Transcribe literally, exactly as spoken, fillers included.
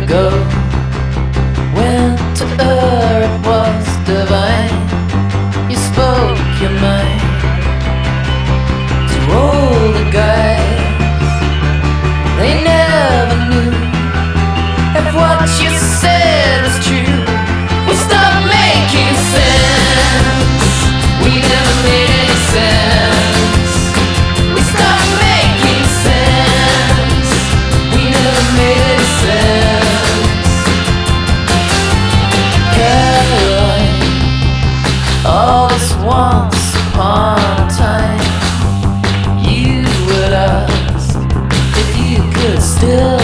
ago. When to her it was divine. You spoke your mind to older guys. They never knew if what you said was true. We stopped making sense. We never made any sense. We stopped making sense. We never made any sense. Caroline, all this once upon a time, you would ask if you could still